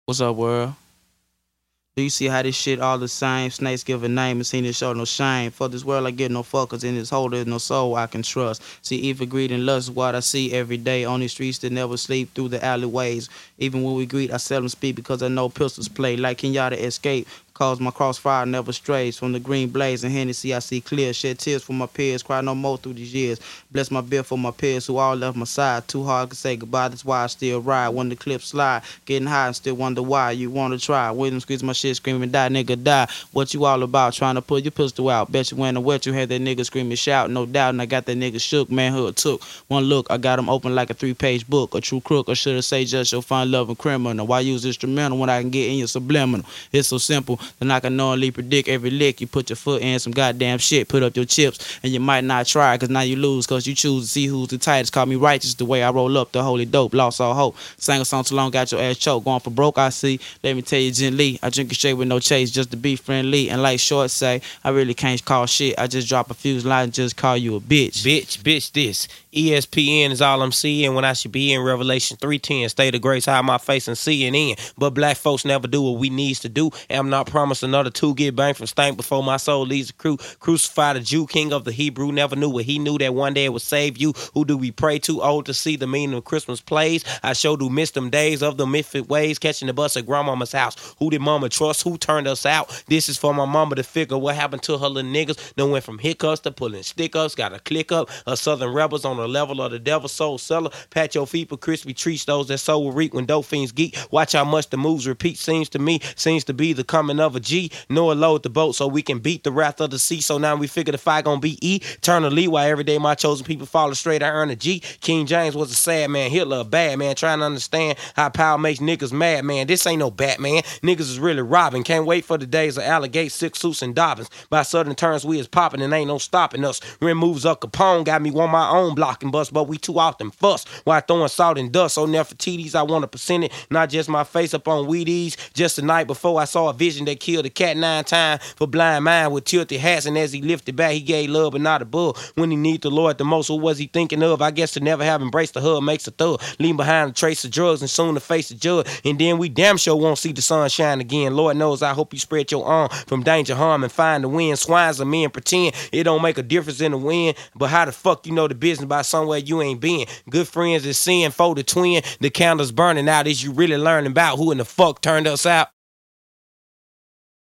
What's up, world? Do you see how this shit all the same? Snakes give a name and seen it show no shame. For this world I get no fuckers in this hole there's no soul I can trust. See evil, greed, and lust is what I see every day on these streets that never sleep through the alleyways. Even when we greet, I seldom speak because I know pistols play. Like Kenyatta escape, cause my crossfire never strays. From the green blaze and Hennessy I see clear. Shed tears for my peers, cry no more through these years. Bless my beer for my peers who all left my side. Too hard to say goodbye, that's why I still ride. When the clips slide, getting high and still wonder why you wanna try. William squeeze my shit, screaming die, nigga die. What you all about? Trying to pull your pistol out. Bet you when I wet you had that nigga screaming shout. No doubt, and I got that nigga shook. Manhood took one look. I got him open like a 3-page book. A true crook, or should I say just your fun loving criminal? Why use instrumental when I can get in your subliminal? It's so simple, then I can knowingly predict every lick. You put your foot in some goddamn shit. Put up your chips, and you might not try, cause now you lose, cause you choose to see who's the tightest. Call me righteous the way I roll up the holy dope. Lost all hope. Sang a song too long, got your ass choked. Going for broke, I see. Let me tell you gently, I drink it straight with no chase just to be friendly. And like Short say, I really can't call shit. I just drop a few lines and just call you a bitch. Bitch, this. ESPN is all I'm seeing when I should be in Revelation 3:10. State of grace, hide my face and CNN. But black folks never do what we needs to do. And I'm not promised another two get banged from stank before my soul leaves the crew. Crucify the Jew, king of the Hebrew. Never knew what he knew, that one day it would save you. Who do we pray to? Old to see the meaning of Christmas plays. I sure do miss them days of the misfit ways. Catching the bus at grandmama's house. Who did mama trust? Who turned us out? This is for my mama to figure what happened to her little niggas. Done went from hiccups to pulling stick ups. Got a click up of Southern rebels on the level of the devil soul seller. Pat your feet for crispy treats. Those that soul will reap when dope fiends geek. Watch how much the moves repeat. Seems to me, seems to be the coming of a G. Noah load the boat so we can beat the wrath of the sea. So now we figure the fight gonna be eternally. While every day my chosen people follow straight, I earn a G. King James was a sad man. Hitler a bad man. Trying to understand how power makes niggas mad, man. This ain't no Batman. Niggas is really robbing. Can't wait for the days of Alligate, Six Suits, and Dobbins. By southern terms, we is popping and ain't no stopping us. Rim moves up Capone. Got me on my own block and bust, but we too often fuss while throwing salt and dust. So Nefertiti's, I want a percentage, not just my face up on Wheaties. Just the night before, I saw a vision that killed a cat 9 times for blind mind with tilted hats. And as he lifted back, he gave love but not a bug. When he need the Lord the most, what was he thinking of? I guess to never have embraced the hub makes a thug. Leave behind a trace of drugs and soon to face the judge. And then we damn sure won't see the sun shine again. Lord knows I hope you spread your arm from danger, harm, and find the wind. Swines are men pretend it don't make a difference in the wind. But how the fuck you know the business by somewhere you ain't been? Good friends is sin, foe the twin. The candle's burning out. Is you really learning about who in the fuck turned us out?